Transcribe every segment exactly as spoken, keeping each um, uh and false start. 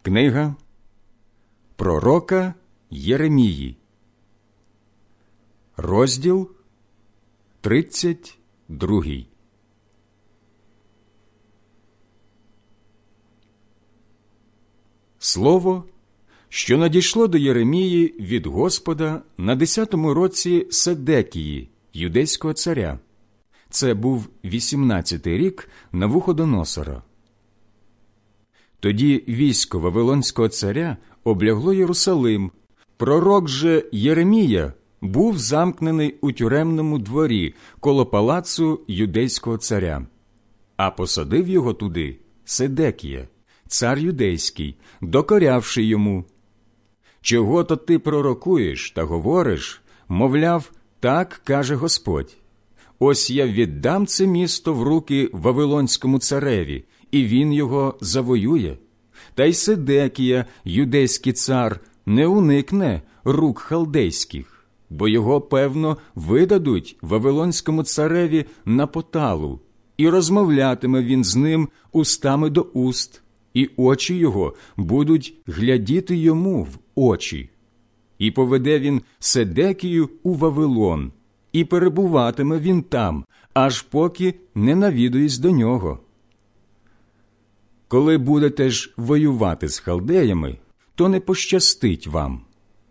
Книга пророка Єремії, розділ тридцять другий. Слово, що надійшло до Єремії від Господа на десятому році Седекії, юдейського царя. Це був вісімнадцятий рік Навуходоносора. Тоді військо Вавилонського царя облягло Єрусалим. Пророк же Єремія був замкнений у тюремному дворі коло палацу юдейського царя. А посадив його туди Седекія, цар юдейський, докорявши йому: «Чого-то ти пророкуєш та говориш, мовляв, так каже Господь. Ось я віддам це місто в руки Вавилонському цареві, і він його завоює. Та й Седекія, юдейський цар, не уникне рук халдейських, бо його, певно, видадуть Вавилонському цареві на поталу, і розмовлятиме він з ним устами до уст, і очі його будуть глядіти йому в очі. І поведе він Седекію у Вавилон, і перебуватиме він там, аж поки не навідуюсь до нього. Коли будете ж воювати з халдеями, то не пощастить вам».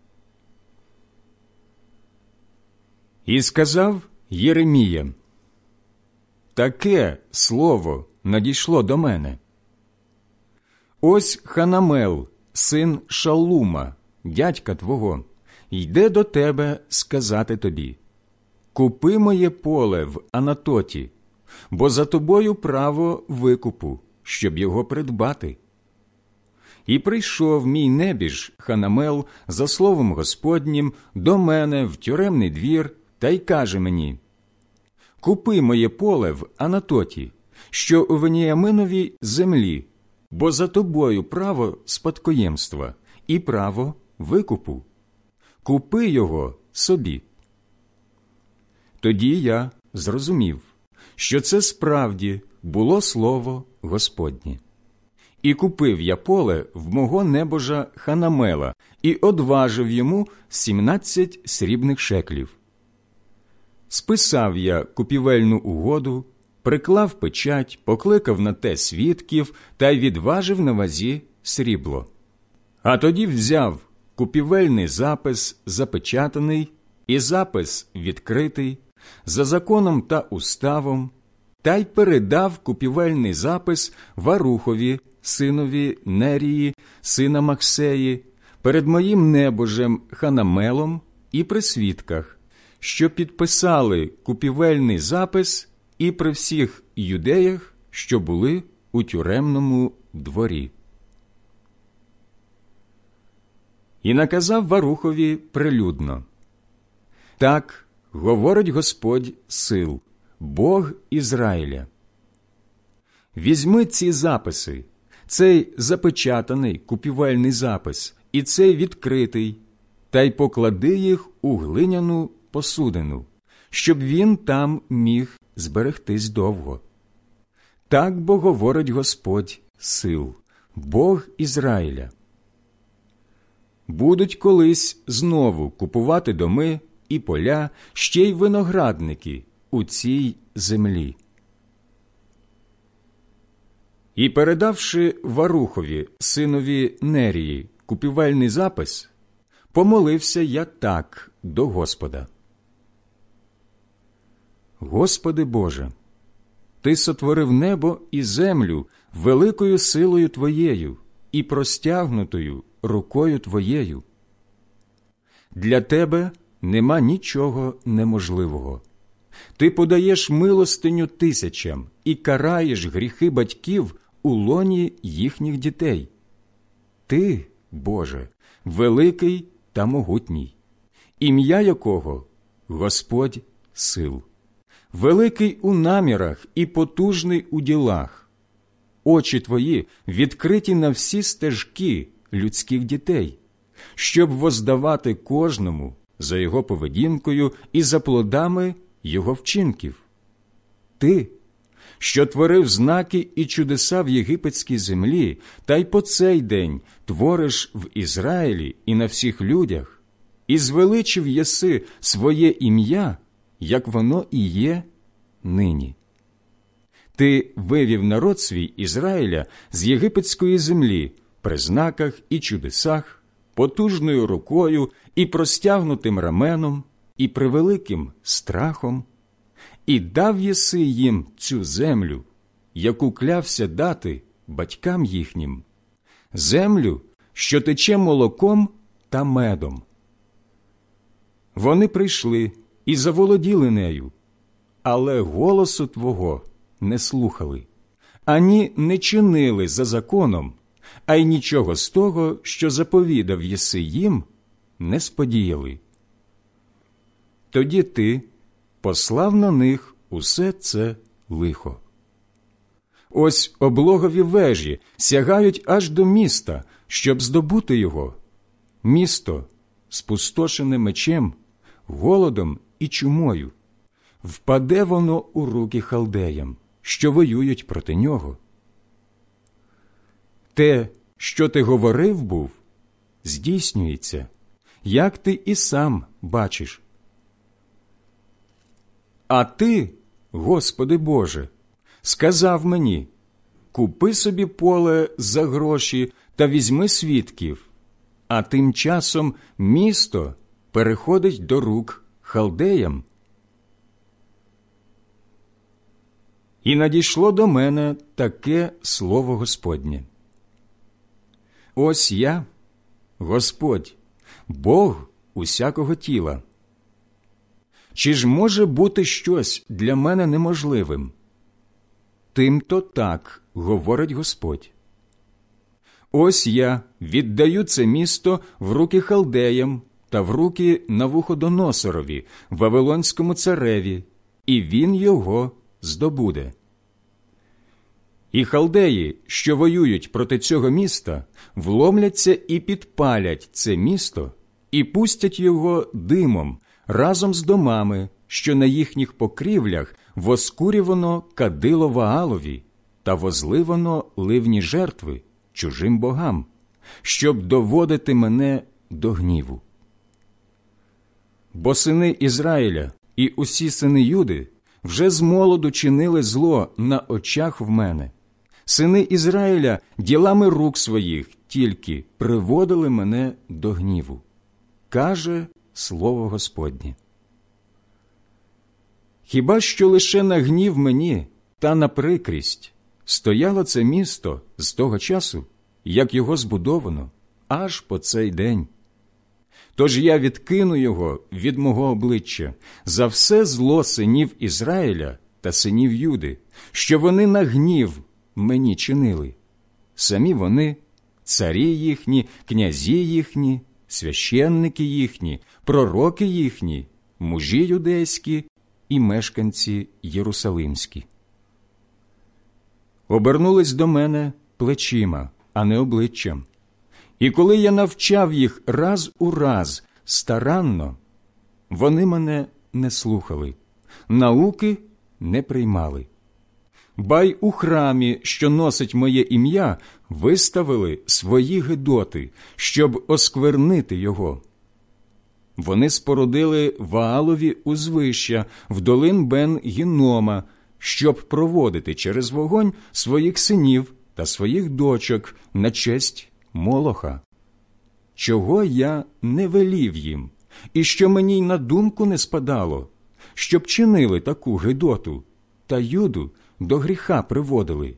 І сказав Єремія: «Таке слово надійшло до мене. Ось Ханамел, син Шаллума, дядька твого, йде до тебе сказати тобі: купи моє поле в Анатоті, бо за тобою право викупу, щоб його придбати. І прийшов мій небіж Ханамел за словом Господнім до мене в тюремний двір та й каже мені: купи моє поле в Анатоті, що у Веніяминовій землі, бо за тобою право спадкоємства і право викупу. Купи його собі». Тоді я зрозумів, що це справді було слово Господнє. І купив я поле в мого небожа Ханамела і одважив йому сімнадцять срібних шеклів. Списав я купівельну угоду, приклав печать, покликав на те свідків та й відважив на вазі срібло. А тоді взяв купівельний запис запечатаний і запис відкритий, за законом та уставом, та й передав купівельний запис Варухові, синові Нерії, сина Махсеї, перед моїм небожем Ханамелом і при свідках, що підписали купівельний запис і при всіх юдеях, що були у тюремному дворі. І наказав Варухові прилюдно: «Так говорить Господь сил, Бог Ізраїля. Візьми ці записи, цей запечатаний купівельний запис і цей відкритий, та й поклади їх у глиняну посудину, щоб він там міг зберегтись довго. Так бо говорить Господь сил, Бог Ізраїля. Будуть колись знову купувати доми і поля, ще й виноградники у цій землі». І передавши Варухові, синові Нерії, купівельний запис, помолився я так до Господа: «Господи Боже, Ти сотворив небо і землю великою силою Твоєю і простягнутою рукою Твоєю. Для Тебе нема нічого неможливого. Ти подаєш милостиню тисячам і караєш гріхи батьків у лоні їхніх дітей. Ти, Боже, великий та могутній, ім'я якого – Господь сил, великий у намірах і потужний у ділах. Очі Твої відкриті на всі стежки людських дітей, щоб воздавати кожному за його поведінкою і за плодами його вчинків. Ти що творив знаки і чудеса в єгипетській землі, та й по цей день твориш в Ізраїлі і на всіх людях, і звеличив єси своє ім'я, як воно і є нині. Ти вивів народ свій Ізраїля з єгипетської землі при знаках і чудесах, потужною рукою і простягнутим раменом, і превеликим страхом, і дав єси їм цю землю, яку клявся дати батькам їхнім, землю, що тече молоком та медом. Вони прийшли і заволоділи нею, але голосу Твого не слухали, ані не чинили за законом, а й нічого з того, що заповідав єси їм, не сподіяли. Тоді ти послав на них усе це лихо. Ось облогові вежі сягають аж до міста, щоб здобути його. Місто, спустошене мечем, голодом і чумою. Впаде воно у руки халдеям, що воюють проти нього. Те, що ти говорив був, здійснюється, як ти і сам бачиш. А ти, Господи Боже, сказав мені: купи собі поле за гроші та візьми свідків, а тим часом місто переходить до рук халдеям. І надійшло до мене таке слово Господнє. Ось я, Господь, Бог усякого тіла. Чи ж може бути щось для мене неможливим? Тим-то так говорить Господь. Ось я віддаю це місто в руки халдеям та в руки Навуходоносорові, вавилонському цареві, і він його здобуде. І халдеї, що воюють проти цього міста, вломляться і підпалять це місто, і пустять його димом разом з домами, що на їхніх покрівлях воскурювано кадило Ваалові та возливано ливні жертви чужим богам, щоб доводити мене до гніву. Бо сини Ізраїля і усі сини Юди вже з молоду чинили зло на очах в мене. Сини Ізраїля ділами рук своїх тільки приводили мене до гніву. Каже слово Господнє. Хіба що лише на гнів мені та на прикрість стояло це місто з того часу, як його збудовано, аж по цей день. Тож я відкину його від мого обличчя за все зло синів Ізраїля та синів Юди, що вони на гнів мені чинили. Самі вони, царі їхні, князі їхні, священники їхні, пророки їхні, мужі юдейські і мешканці єрусалимські. Обернулись до мене плечима, а не обличчям. І коли я навчав їх раз у раз старанно, вони мене не слухали, науки не приймали. Бай у храмі, що носить моє ім'я, виставили свої гидоти, щоб осквернити його. Вони спорудили Ваалові узвища в долин Бен-Гіннома, щоб проводити через вогонь своїх синів та своїх дочок на честь Молоха. Чого я не велів їм, і що мені й на думку не спадало, щоб чинили таку гидоту, та Юду до гріха приводили.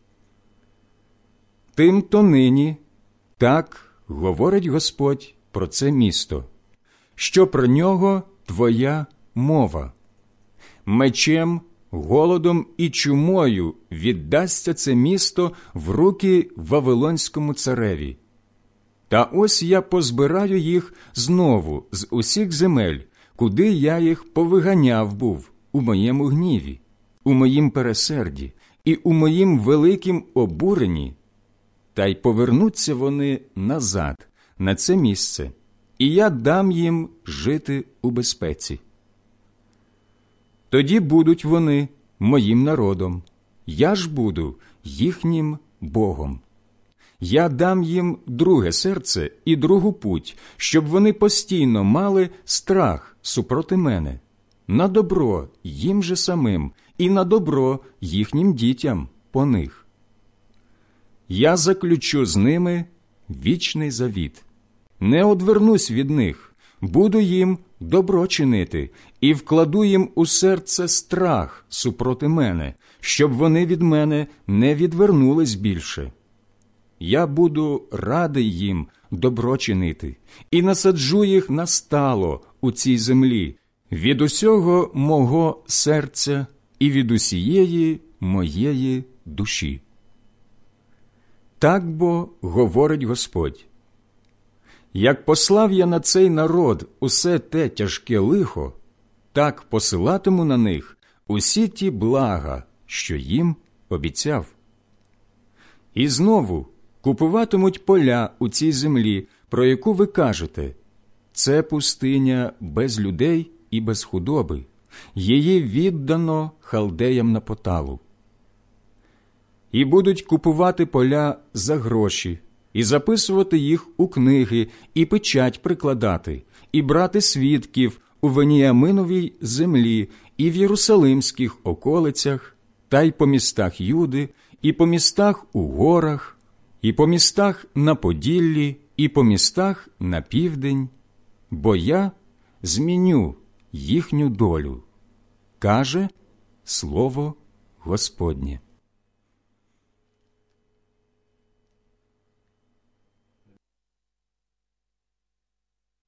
Тим-то нині так говорить Господь про це місто, що про нього твоя мова. Мечем, голодом і чумою віддасться це місто в руки Вавилонському цареві. Та ось я позбираю їх знову з усіх земель, куди я їх повиганяв був у моєму гніві, у моїм пересерді і у моїм великім обуренні, та й повернуться вони назад на це місце, і я дам їм жити у безпеці. Тоді будуть вони моїм народом, я ж буду їхнім Богом. Я дам їм друге серце і другу путь, щоб вони постійно мали страх супроти мене, на добро їм же самим і на добро їхнім дітям по них. Я заключу з ними вічний завіт. Не одвернусь від них, буду їм добро чинити і вкладу їм у серце страх супроти мене, щоб вони від мене не відвернулись більше. Я буду радий їм добро чинити і насаджу їх настало у цій землі від усього мого серця і від усієї моєї душі. Так бо говорить Господь: як послав я на цей народ усе те тяжке лихо, так посилатиму на них усі ті блага, що їм обіцяв. І знову купуватимуть поля у цій землі, про яку ви кажете: це пустиня без людей і без худоби, її віддано халдеям на поталу. І будуть купувати поля за гроші, і записувати їх у книги, і печать прикладати, і брати свідків у Веніяминовій землі, і в Єрусалимських околицях, та й по містах Юди, і по містах у горах, і по містах на Поділлі, і по містах на південь, бо я зміню їхню долю, каже слово Господнє.